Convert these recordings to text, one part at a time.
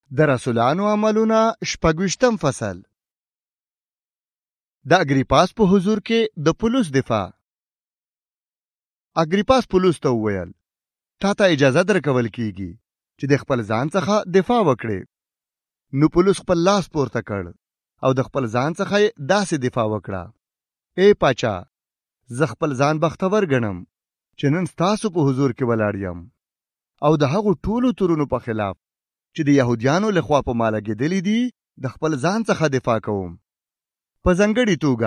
د رسولانو عملونه 26 فصل. د اګریپاس په حضور کې د پولس دفاع. اګریپاس پولس ته وویل تا ته اجازه درکول کیږي چې د خپل ځان څخه دفاع وکړي. نو پولس خپل لاس پورته کړ او د خپل ځان څخه داسې دفاع وکړه: ای پاچا، زه خپل ځان بختور ګڼم چې نن ستاسو په حضور کې ولاړ یم او د هغو ټولو تورونو په خلاف چې د یهودیانو لخوا په ما لګېدلي دي د خپل ځان څخه دفاع کوم. په ځانګړې توګه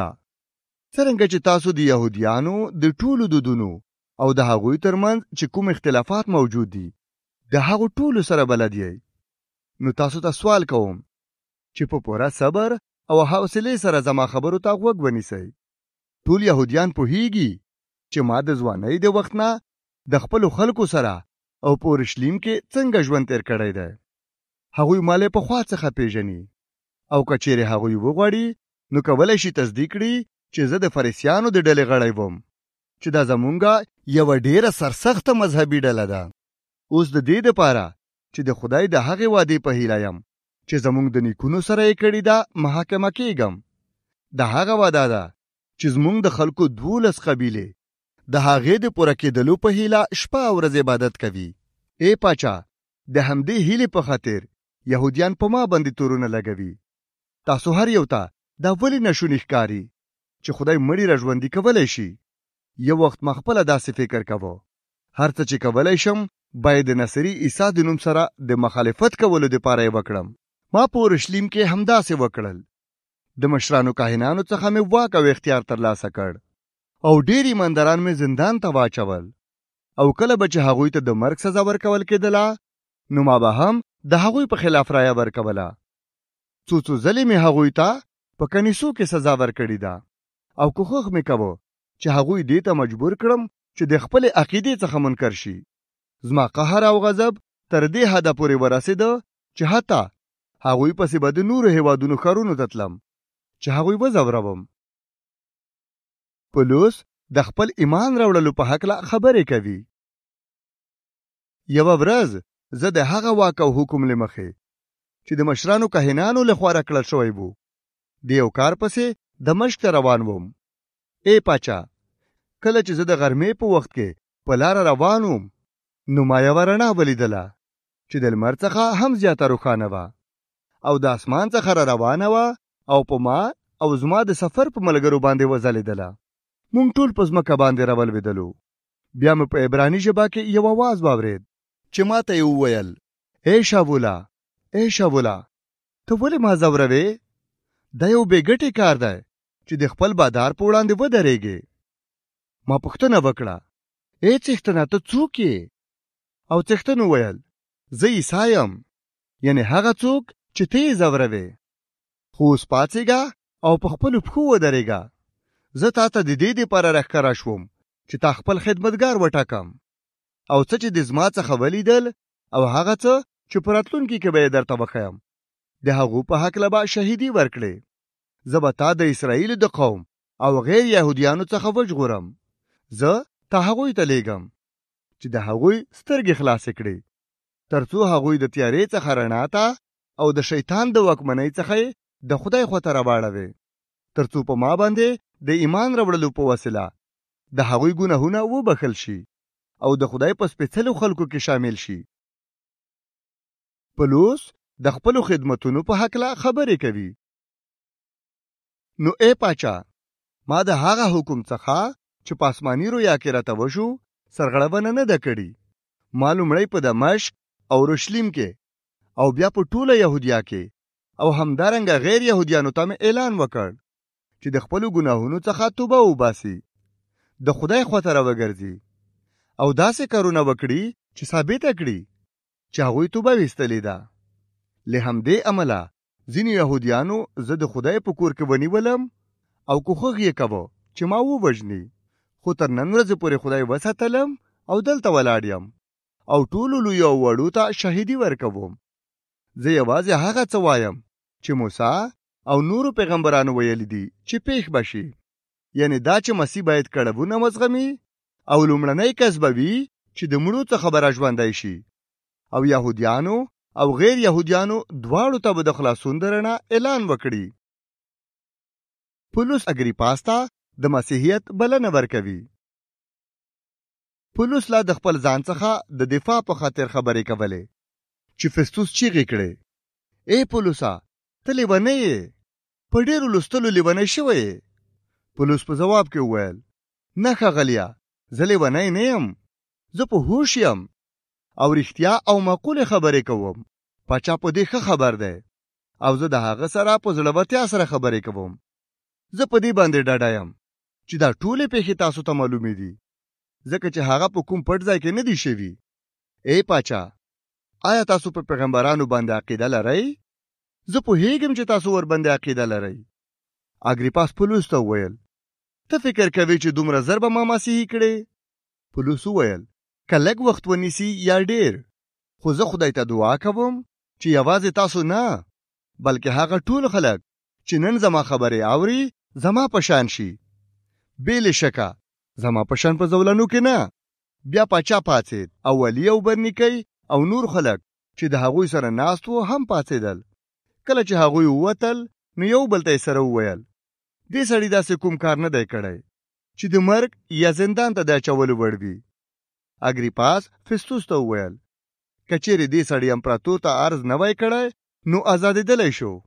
څرنګه چې تاسو د یهودیانو د ټولو دودونو او د هغوی ترمنځ چې کوم اختلافات موجود دي د هغو ټولو سره بلد یې. نو تاسو ته سوال کوم چې په پوره صبر او حوصلې سره زما خبرو ته غوږ ونیسئ. ټول یهودیان پوهیږي چې ما د ځوانۍ د وخت نه د خپلو خلکو سره او په اورشلیم کې څنګه ژوند تیر کړی دی. هغوی مالې په خوا څخه پیژني او که چیرې هغوی وغواړي نو کولی شي تصدیق کړي چې زه د فریسیانو د ډلې غړی وم چې دا زمونږه یوه ډیره سرسخته مذهبي ډله ده. اوس د دې دپاره چې د خدای د هغې وعدې په هیله یم چې زمونږ د نیکونو سره یې کړې ده محاکمه کېږم. د هغه وعده ده چې زمونږ د خلکو 12 قبیلې د هغې د پوره کېدلو په هیله شپه او ورځ عبادت کوي. ای پاچا، د همدې هیلې په خاطر یهودیان په ما باندې تورونه لګوي. تاسو هر یو ته دا ولې نشونی ښکاري چې خدای مړي را ژوندي کولی شي؟ یو وخت ما خپله داسې فکر کوه هر څه چې کولی شم باید د نصري عیسی د نوم سره د مخالفت کولو دپاره یې وکړم. ما په اورشلیم کې همداسې وکړل. د مشرانو کاهنانو څخه مې واک او اختیار ترلاسه کړ او ډېر ایمانداران مې زندان ته واچول او کله به چې هغوی ته د مرګ سزا ورکول کېدله نو ما به هم د هغوی په خلاف رایه ورکوله. څو ځلې مې هغوی ته په کنیسو کې سزا ورکړې ده او کوښښ مې کوه چې هغوی دې ته مجبور کړم چې د خپلې عقیدې څخه منکر شي. زما قهر او غضب تر دې حده پورې ورسېده چې حتی هغوی پسې به د نورو هېوادونو ښارونو ته تلم چې هغوی وځوروم. پولس د خپل ایمان راوړلو په هکله خبرې کوي. یوه ورځ زه د هغه واک او حکم له مخې چې د مشرانو کاهنانو لخوا راکړل شوی وو د یو کار پسې دمشق ته روان وم. ای پاچا، کله چې زه د غرمې په وخت کې په لاره روان وم نو ما یوه رڼا ولیدله چې د لمر څخه هم زیاته روښانه وه او د اسمان څخه را روانه وه او په ما او زما د سفر په ملګرو باندې وځلېدله. مونږ ټول په ځمکه باندې راولوېدلو. بیا مې په عبراني ژبه کې یو اواز واورېد چې ما ته یې وویل: ای شاوله، ای شاوله، ته ولې ما ځوروې؟ دا یو بې ګټې کار دی چې د خپل بادار په وړاندې ودرېږې. ما پوښتنه وکړه: ای څښتنه، ته څوک یې؟ او څښتن وویل: زه عیسی یم، یعنې هغه څوک چې ته یې ځوروې. خو اوس پاڅېږه او په خپلو پښو ودرېږه. زه تا ته د دې دپاره راښکاره شوم چې تا خپل خدمتګار وټاکم او څه چې د زما څخه ولیدل او هغه څه چې په راتلونکي کې به یې درته وښیم د هغو په هکله به شهیدي ورکړې. زه به تا د اسرائیلو د قوم او غیر یهودیانو څخه وژغورم. زه تا هغوی ته لیږم چې د هغوی سترګې خلاصې کړي تر څو هغوی د تیارې څخه رڼا ته او د شیطان د واکمنۍ څخه د خدای خواته راواړوي، تر څو په ما باندې د ایمان راوړلو په وسیله د هغوی ګناهونه وبخښل شي او د خدای په سپېڅلو خلکو کې شامل شي. پولس د خپلو خدمتونو په هکله خبرې کوي. نو ای پاچا، ما د هغه حکم څخه چې په آسماني رویا کې راته وشو سرغړونه نه ده کړې. ما لومړی په دمشق او اورشلیم کې او بیا په ټوله یهودیا کې او همدارنګه غیر یهودیانو ته مې اعلان وکړ چې د خپلو ګناهونو څخه توبه وباسي، د خدای خواته راوګرځي او داسې کارونه وکړي چې ثابته کړي چې هغوی توبه ویستلې ده. له همدې عمله ځینې یهودیانو زه د خدای په کور کې ونیولم او کوښښ یې کوه چې ما ووژني، خو تر نن ورځې پورې خدای وساتلم او دلته ولاړ یم او ټولو لویو او وړو ته شهیدي ورکوم. زه یوازې هغه څه وایم چې موسی او نورو پیغمبرانو ویلي دي چې پیښ بشي، یعنی دا چې مسیح باید کړبونه وزغمي او لومړنی کس به وي چې د مړو څخه به راژوندی شي او یهودیانو او غیر يهوديانو دواړو ته به د خلاصون د رڼا اعلان وکړي. پولس اګریپاس ته د مسیحیت بلنه ورکوي. پولس لا د خپل ځان څخه د دفاع په خاطر خبرې کولې چې فستوس چیغې کړې: ای پولسا، ته لیونی یې، په ډېرو لوستلو لیونی شوی یې. پولس په ځواب کې وویل: نه ښاغلیه، زه لیونی نه یم، زه په هوښ یم او رښتیا او معقولې خبرې کوم. پاچا په دې ښه خبر دی او زه د هغه سره په زړورتیا سره خبرې کوم. زه په دې باندې ډاډه یم چې دا ټولې پیښې تاسو ته معلومې دي، ځکه چې هغه په کوم پټ ځای کې نه دي شوي. ای پاچا، آیا تاسو په پیغمبرانو باندې عقیده لرئ؟ زه پوهیږم چې تاسو ور باندې عقیده لرئ. اګریپاس پولس ته وویل: ته فکر کوې چې دومره زر به ما مسیحي کړې؟ پولس وویل: که لږ وخت ونیسي یا ډېر، خو زه خدای ته دعا کوم چې یوازې تاسو نه، بلکې هغه ټول خلک چې نن زما خبرې اوري زما په شان شي. بې شکه زما په شان په زولنو کې نه. بیا پاچا پاڅېد او والي او برنیکي او نور خلک چې د هغوی سره ناست وو هم پاڅېدل. کله چې هغوی ووتل نو یو بل ته یې سره وویل: دې سړي داسې کوم کار نه دی کړی چې د مرګ یا زندان ته د اچولو وړ وي. اګریپاس فستوس ته وویل: که چیرې دې سړي امپراتور ته عرض نه وای کړی نو آزادېدلی شو.